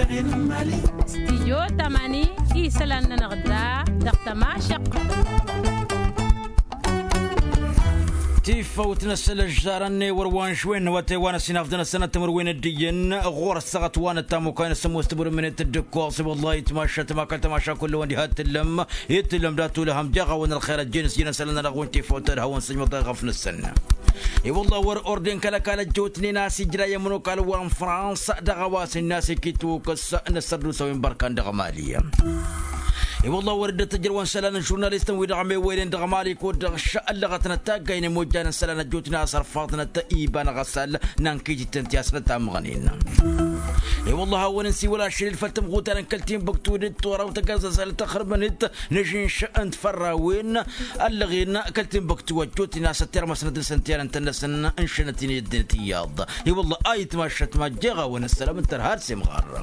استيجو تماني إيسلان نغدا دقتما شق تيفوت نسل الجارن وروان شوين وتيوان السنافدنا السنة تمروين الدين غور السغط وانا التامو كاين السمو استبر من الدكوص والله يتماشى تماكل تماشى كل وندي هاتلم يتلم داتو لهم جاغا وان الخير الجنس جينا سلنا لغوين تيفوت الهوان سجم غفن السنة اي والله ور اوردين كلا كالا جوتني ناس جرا يمنو قال وان فرنسا دغواس الناس كيتو كس نسردو سوين بركان دغماليه اي والله وردت تجروان سلان جورناليست ويدعمي وين دغمالي كود الشاء لغتنا تاغين موجان سلان جوتنا صرفاتنا تايبان غسل نانكيجي تنتياسنا تامغنين اي والله وننسي ولا شيء الفتم غوتان كلتين بكتود تورا وتقازز تخربنت نجي شأن تفراوين اللغينا كلتين بكتود جوتنا ستير مسند سنتير انت نسن انشنتين يدنتياض اي والله ايت ماشت ما جغا ونسلام انت هارسي مغار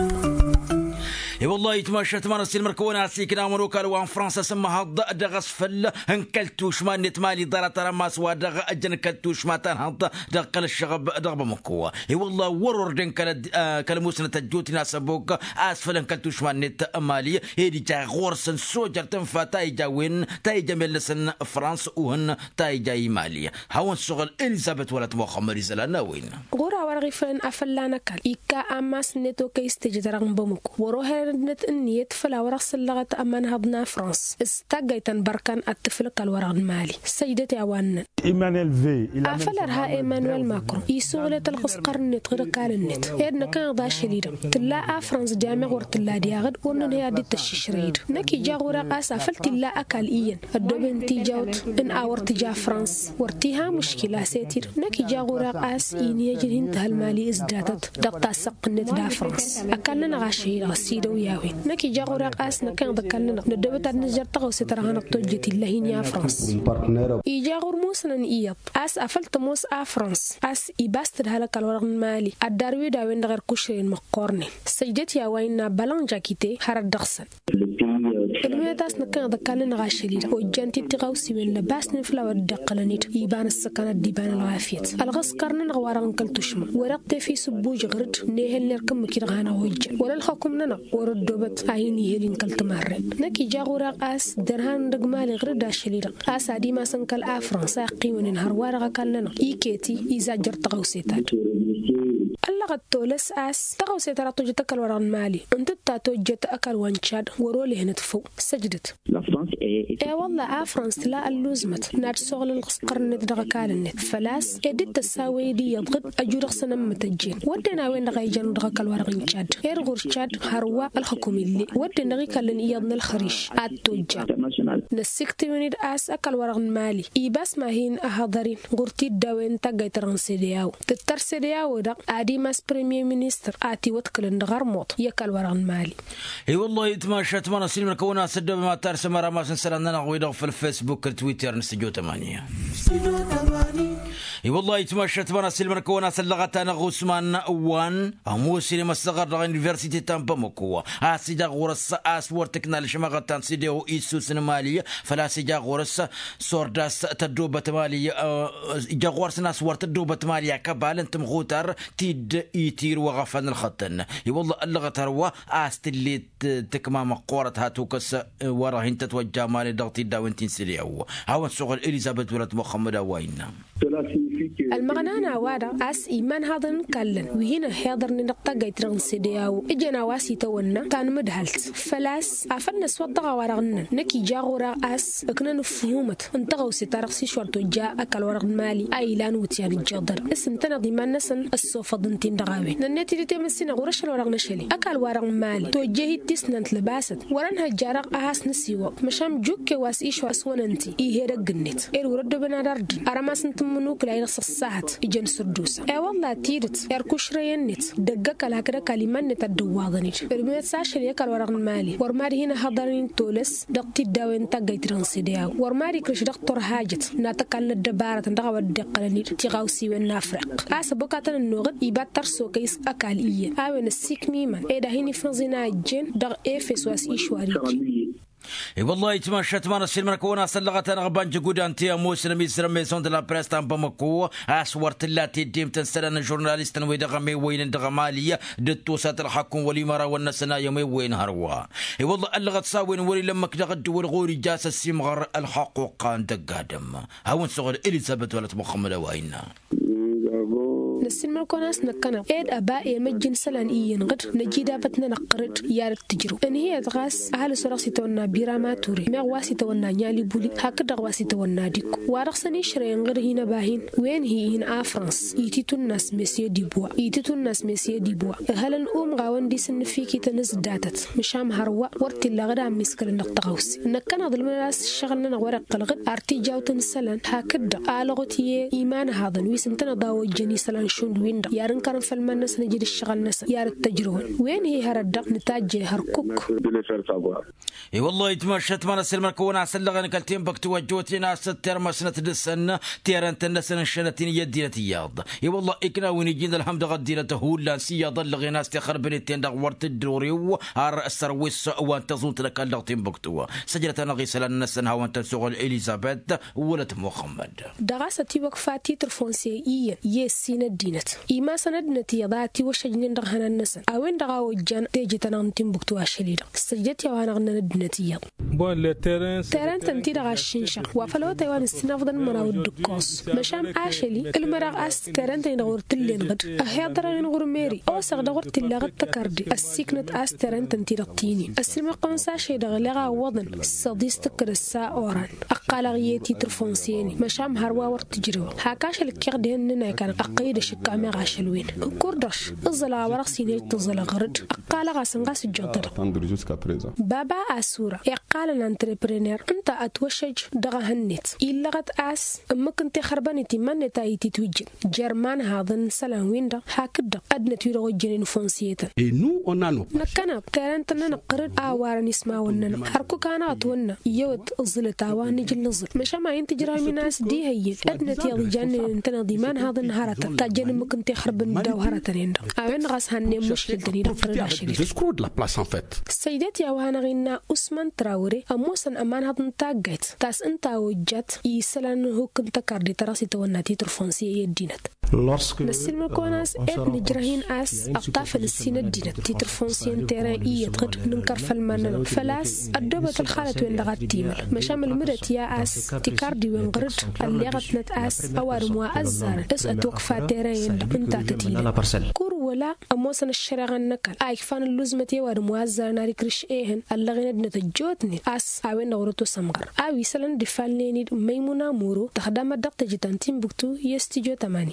اي والله يتماشت مارس المركونه سيكنا مروكا وان فرنسا سماها دغس فل انكلتوش ما نتمالي دار ترى ما سوا دغ اجن كلتوش ما تنهض دقل الشغب دغب مكوا اي والله ورور دن كلموسنا تجوتنا سبوك اسفل انكلتوش ما نت مالي هيدي جا غورسن سوجر تنفا تاي جاوين تاي جملسن فرنسا وهن تاي جاي مالي هاون شغل اليزابيث ولات محمد زلانا وين غورا ورغفن افلانا كال ايكا اماس نتو كيستجدرن بمك وروه نت النيت فلا ورقص اللغة أمان هضنا فرنسا استقيتن بركان الطفل كالورق المالي سيدتي أوان أفلرها إيمانويل ماكرون يسولة القص قرنت غير كالنت إدنا كان ضا شديد تلا فرنسا جامع ورتلا دياغد ونن هي دي تششريد نكي جا غورا قاس أفلت لا أكل إيان الدوبن تيجاوت إن أورت جا فرنسا ورتيها مشكلة سيتير نكي جا غورا قاس إيني يجرين تهالمالي ازدادت دقتا سقنت دا فرنسا أكلنا غاشي غسيدو ياوين نكي جا غورا قاس نكان ذكرنا ندبت النجار تغو سترهان الطجة اللهين يا فرنس إيجا غرموسنا إياب أس أفلت موس فرنس أس إباستد هلك الورق المالي الداروي داوين دغير كشرين مقارنين سيدت يا وين بلان جاكيتي هرد دغسن الميداس نكان ذكرنا غاشليد وجانتي تغوسي من لباس نفلا ودقلنيت يبان السكنة ديبان العافيت الغس كرنا نغوارن كلتشما ورقت في سبوج غرد نيهل نركم كيرغانا وجه ولا الحكم ننا وردوبت عيني هلين كلتمارن نكي جاغورا قاس درهان دغمالي غير داشليد قاس عدي ما سنكل افرنسا قيون نهار وارغا كلنا ايكيتي اذا جرت غوسيتات اللغة تولس أس تغوسي ترى توجتك الوران مالي أنت تاتوجت أكل وانشاد ورولي هنا تفو سجدت إيه والله فرنسا لا اللوزمت نار شغل القرن ندرغ كالنت فلاس إدت تساوي دي يضغط أجور سنة متجين ودنا وين غيجان درغ الوران شاد إرغور شاد هروا الحكومي اللي ودنا غي كلن إيضن الخريش أتوجا نسكت يونيد أس أكل وران مالي إيباس ما هين أهضرين غورتي داوين تاقاي ترانسيدياو تترسيدياو دا عادي ماس بريمير مينستر آتي وتكلن دغار موت يكال وران مالي اي والله يتماشت ما نسلم الكونا سد ما ترسم مرة ما سنسلنا نغويدغ في الفيسبوك تويتر نستجو 8 اي والله يتماشت ما نسلم الكونا سلغتنا غوسمان وان اموسي مسغر دغ يونيفرسيتي تامبا مكوا اسيدا غورس اسور تكنال شماغتان سيديو ايسوس ماليه فلا سيجا غورس سورداس تدوبه ماليه جاغورس ناس ورت تدوبه ماليه كبال انتم غوتر تيد ايتير وغفن الخطن اي والله اللغه تروى استلي تكما مقورة هاتوكس ورا هنت توجه مالي ضغطي داونتين سريعو هاو الشغل اليزابيث ولد محمد وين المغنانا وارا أس إيمان هذا نكلن وهنا حاضر نقطة جيترن سدياو إجنا واسي تونا كان مدهلت فلاس عفنا سوضع ورغنا نكي جاغورا أس أكنا نفهمت انتغو ستارقسي شورتو جاء أكل ورغ مالي أيلان وتيان الجدر اسم تنضي ما نسن الصوفة دنتين دغاوي ننتي اللي تمسينا غورش الورغ نشلي أكل ورغ مالي توجهي تسننت لباست ورانها جارق أهاس نسيوه مشام جوك واس إيش واسوننتي إيه رجنت ورد بنادرد أرماس نتمنوك لا ينص الساعة إجن سردوس والله تيرت يركوش رينت دقك لهكذا كلمات نتدواضنيت برميت ساشر يكال ورغ مالي ورماري هنا حضرين تولس دقتي الداوين تاقاي ترانسيدياو ورماري كرش دكتور حاجت ناتقال الدبارة ندغوا الدقلنيت تغاوسي والنافرق آسا بوكاتن النوغد يبات ترسو كيس أكال إيه آوين السيك ميمان إيدا هيني فنزينا الجن دغ إيفس واس إيشواريك والله يتمشت ما نسيل منك وانا سلغت انا غبان جقود انتي موسم يسرمي سون دلا بريستان بمكو اسورت اللاتي ديم تنسلن جورناليست ويدغمي وين دغماليه دتو ساتر حكم ولي مرا والنسنا يومي وين هروا والله اللغت ساوين ولي لما كدغد والغوري جاس السمغر الحق وقان دقادم هاون سغل اليزابيث ولا محمد وينا نسين مركوناس نكنا إيد أباء مجن سلان إيين غد نجيدا بتنا نقرد يارد تجرو إن هي تغاس أهل سراسي تونا بيراما توري مغواسي تونا نيالي بولي هكذا غواسي تونا ديكو وارخصني شرين غير هنا باهين وين هي هنا فرنسا يتيتو الناس مسيا ديبوا هلن غاون دي سنفيكي تنز داتت مشام هروا ورتي لغدا مسكل نقطغوس نكنا ظلم ناس شغلنا نورق الغد ارتي جاوتن سلان هكذا آلغتي إيمان هذا ويسنتنا ضاو جني سلان شون ويندا يارن كان فلمان ناس نجد الشغل ناس يار التجرون وين هي هردق نتاج هركوك اي والله يتمشت ما نسل مركون عسلغن كلتين بك توجوتي ناس ترمسنه تدسن تيرنت النسن شنتين يدينا تياض اي والله اكنا وين جينا الحمد غدينا هولا سي ضل غيناس تخربنتين دغورت الدوري ار السرويس وانت زونت لك اللغتين بكتوا سجلت انا غيسل النسن ها وانت سوغل اليزابيث ولد محمد دغاستي وقفاتي ترفونسي يسين الدينت إما سندنتي يضاتي وشجنين دغهنا النسن أوين دغاو الجان تيجي تنانتين بكتوا شليدا سجلت وانا غنا الدنتي تيران تنتي دغا الشنشا وفلو تيوان السنافضن مراو الدكوس مشام عاشلي المراغ أس تيران تين دغورت اللين غد أهيادرا نغور ميري أو سغ دغورت اللي غد تكاردي السيكنت أس تيران تنتي دغتيني السلمي قنصا شي دغلغا وضن الصديس تكر الساء أوران أقالغيتي ترفونسيني مشام هروا ورتجرو هاكاش الكيغدين ننا كان أقيد شكا مغاشلوين كوردش الزلا ورقسيني تزلا غرد أقالغا سنغاس الجدر بابا أسورة يقال الانتربرينير انت اتوشج دغهنت إلا غد أس أمك انت خربانتي من تايتي توجد جرمان هذا سلان ويندا هكذا أدنى تيرو جنين فونسيتا نكنا ترانتنا نقرد آوار نسمع وننا حركو كان أتونا يود الزلتاوا نجل نزل مشا ما ينت جرا من ناس دي هي أدنى تيغي جانين انتنا ضمان هذا نهارتا تاجن أمك انت خربان داو هارتا نيندا أوين غاس هني مشكل دني نقرد عشري سيداتي أوهانا غينا أسمان تراوري أموسن أمان هذا نتاجت تاس انت وجت يسلان هو كنت كاردي تراسي تواناتي ترفونسية يدينت نسيل مكوناس ابن جراهين أس أقطاف السين الدينت تيترفونسين تيران يتغد ننكر فالمان فلاس الدوبة الخالة وين لغات تيمل مشام المرت يا أس تكاردي وين غرد اللي غتنت أس أوار موا أزار اس أتوقفا تيران انتا تتيني كور ولا أموسن الشرغان نكال آيكفان اللوزمتي وار موا أزار ناري كريش إيهن اللغين ابنة الجوتني أس أوين نغرطو سمغر أوي سلان دفالنيني ميمونا مورو تخدام الدقت جتانتين بكتو يستيجو تماني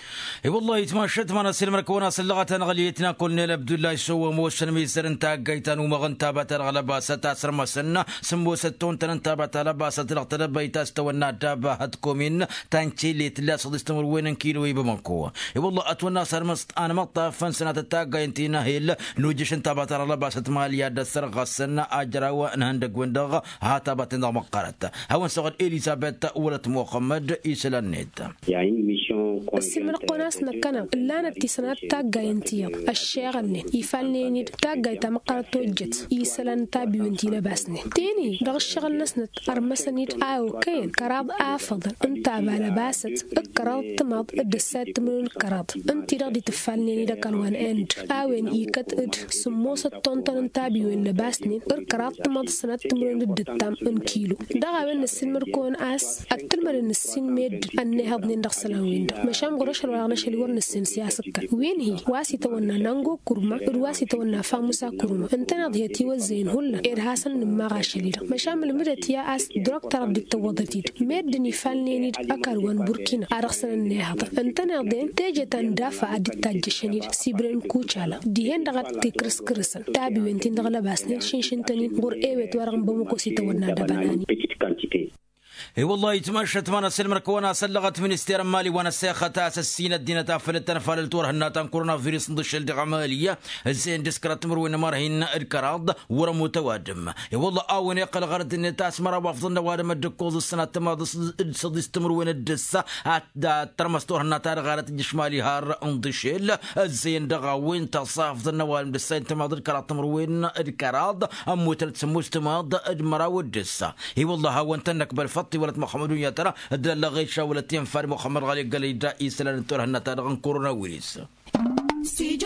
اي والله يتمشت ما نسل مركونا سلغت غليتنا كلنا عبد الله يسوى موسن ميسر انت قيتان ومغنتا بتر غلبا ستاسر مسنا سمو ستون تنتا بتر باس تلقت بيتا استونا دابا هتكومين تانشي لي تلا صدستمر وين كيلو يبمنكو اي والله اتونا سر مست انا مطافن سنه تاقا انتينا هيل نوجش انت بتر غلبا ستماليا دسر غسنا اجراوا نهندق وندغ هاتا بتن مقرت هون سغد اليزابيث ولد محمد يسلنيت يعني ميشن القناص نكنا لا نتسنات تاجا انتيا الشيغني يفعلني تاجا تمقر توجت يسلن تابي وانتي لباسني تاني دغ الشغل نسنت ارمسني او كين كراب افضل انت على باست الكراب تمض الدسات من الكراب انت رغدي تفعلني دك الوان اند اوين يكت اد سموس الطنطن تابي وين لباسني الكراب تمض سنت من الدتام ان كيلو دغ وين السمر كون اس التلمر السن ميد اني هضني ندخسلان وين مشام غرش الواغنا شلي ورن السن سياسة وين هي واسي تونا نانجو كرما واسي تونا فاموسا كرما انتنا ضيتي وزين هلا إرهاسن ما غاشلي مشام المرت يا أس دكتور عبد التوضتي مدني فالني أكروان بوركينا أرخصنا النهضة انتنا ضين تيجي تندافع عد التاجشني سيبرين كوشالا ديهن دغت تكرس كرسن تابي وينتين دغلا باسني شنشنتني غور ايوت ورغم بمكوسي تونا دباناني اي والله يتمشت وانا سلمرك وانا سلغت منستير مالي وانا سيخة اساسين الدين تافلت انا فالتور هناتان كورونا فيروس ندش العمليه زين ديسكرات مروين مارهن الكراض ورا متوادم اي والله اون يقل غرد ان تاس مرا بافضل نوادم الدكوز السنه تماض صديس تمروين الدسه ترمستور هناتان غارت الجشمالي هار اندشيل زين دغاوين تصاف النوادم دسين تماض الكراض مروين الكراض ام تسموس تماض مراود الدسه اي والله هون تنك بالفط ولد محمد يا ترى دل غيشا ولتين فار محمد غالي قال لي داي سلان تور هنا ترى كورونا فيروس استيجو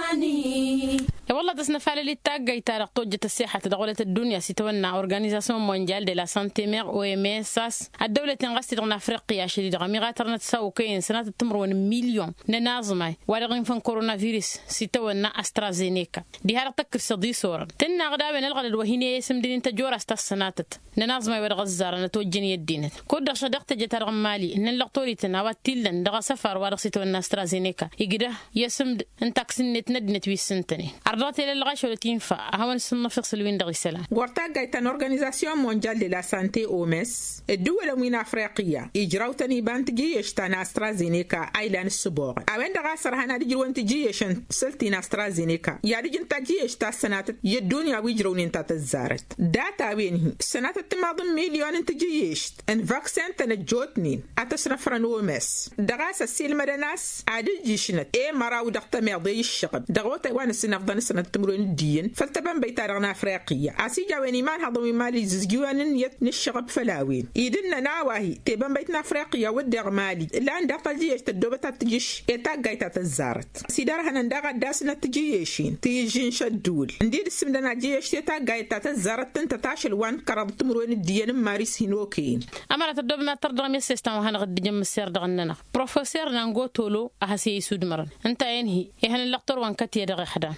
تماني والله تصنف لي التاجي تارق توجة الصحة دولة الدنيا ستونا أورغانيزاسيون مونديال دي لا سانتي مير OMS الدولة تنغستي دون أفريقيا شديد غميغاترنا تساو كاين سنة تمرون مليون ننازماي ولغين فن كورونا فيروس ستونا أسترازينيكا دي هارق تكر صدي صورا تنا غدابة نلغى الوهينية اسم دين تجور استاسناتت ننازماي ورغزار نتوجني الدين كود شدقت جتر غمالي نلغطوري تناوات تيلن دغا سفر ورغ ستونا أسترازينيكا يقده يسم انتاكسن نتندنت ويسنتني عرضاتي للغاش ولا تنفع هون الصنف فصل وين دغ السلام ورتاغايتان اورغانيزاسيون مونديال دي لا سانتي OMS الدول من افريقيا اجراوتني بانتجي اشتانا استرازينيكا ايلان السبوغ اوين دغا سرهنا دي جوانت جيشن سلتينا استرازينيكا يا دي جنتا جيش تا سنات يدونيا ويجرون انت تزارت داتا وين سنات تماض مليون انت جيش ان فاكسين تنجوتني اتسرفرن OMS دغا سيل مدناس عاد جيشنت اي مراو دغتا ميضي الشغب دغوتا وان السنه سنة تمرون الدين فلتبان بيتارغنا أفريقيا عسيجا ويني مان هضمي مالي ززجوان نيت نشغب فلاوين إيدنا ناواهي تبان بيتنا أفريقيا ودغ مالي لان دقا جيش تدوبة تجيش إتاقاي تتزارت سيدار هنندغا داسنا تجيشين تيجين شدول ندير السم دانا جيش إتاقاي تتزارت تنتتاشل وان كرض تمرون الدين ماريس هنوكين أمرا تدوب ما تردغ ميسيستان وهانا غد جم السير دغننا بروفيسور نانغو تولو أهسي يسود مرن انت ينهي إيهان اللقطور وان كتير دغي حدان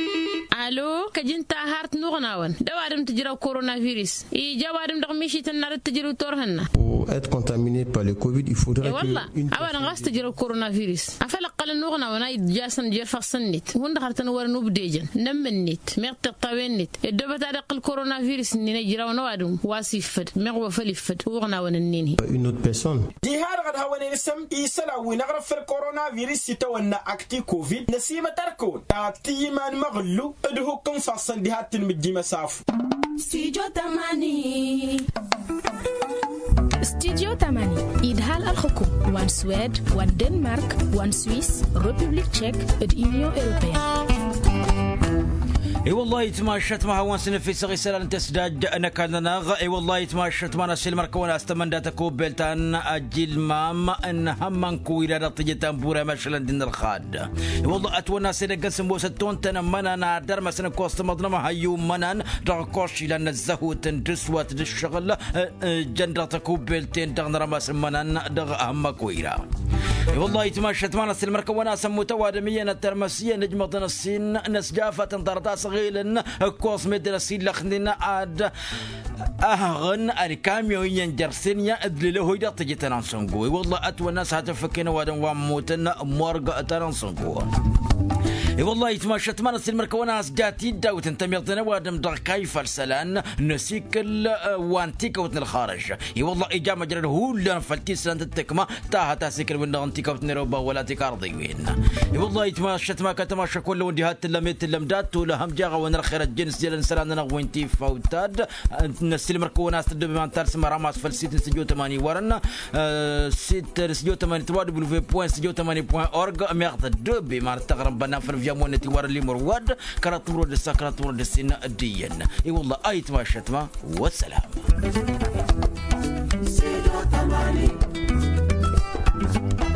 الو كجنتا هارت نغناون دوارم تجرو كورونا فيروس اي جوارم دغميشي تنار تجرو تورهنا être contaminé par le Covid, il faudrait والله أولا غاست تجرو كورونا فيروس أفلق قل نغناون اي جاسن جير فصنت وند خرتن ور نوبديجن نمنيت ميرتق طوينت الدوبه تاع الكورونا فيروس ني جراو نوادم واسيفد مغو فليفد وغناون النيني une autre personne دي هار غد هوني اسم يسلا ونغرف في الكورونا فيروس تتونا اكتي كوفيد نسيمه تركون تاتي من مغلو ادهو كم فصل دي هات المدي مساف استيجو تماني استديو تماني إدهال الحكوم وان سويد وان دنمارك وان سويس ريبوبليك تشيك اليونيون أوروبية اي والله يتماشت ما هو سنفي صغي سلال تسداد انا كان ناغ اي والله يتماشت ما نسيل مركون استمن داتكو بلتان اجيل مام ان همن كويرا رطيتان بورا مشلن دين الخاد اي والله اتونا سيد قسم وستون تنمنا نادر مسن كوست مضنما هيو منن دغكوش لان الزهو تندس وات الشغل جندرتكو بلتين دغنرا مسمنن دغ اهم كويرا اي والله يتماشت ما نسيل مركون اسم متوادميا الترمسيه نجمه الصين نسجافه تنطرطا صغيرا كوس مدرسين لخننا عاد أهغن الكاميو ينجرسين يا أدلله هيدا تجي تنانسونغوي والله أتوى الناس هتفكنا وادن واموتن مورغ تنانسونغوي والله يتماشت ما نصير مركوناس جاتي داوت انتميطنا وادم دغ كيف السلان نسيكل وانتيك وتن الخارج والله إجا مجرد هو اللي فلتي سلان التكما تاها تاسيكل وين انتيك وتن روبا ولا تكارضيوين والله يتماشت ما كتماشى كل ونديهات اللميت اللمدات ولا هم جاغا ونرخير الجنس ديال الانسان نغوينتي فوتاد نسيل مركوناس تدب ما ترس مراماس فلسيت سجو 8 ورنا سيت سجو 8 www.studio8.org ميرد دبي ما تغرب بنا في جامونتي ور اللي مرواد كرات مرود السكرات مرود السن الدين اي والله ايت ما شتما والسلام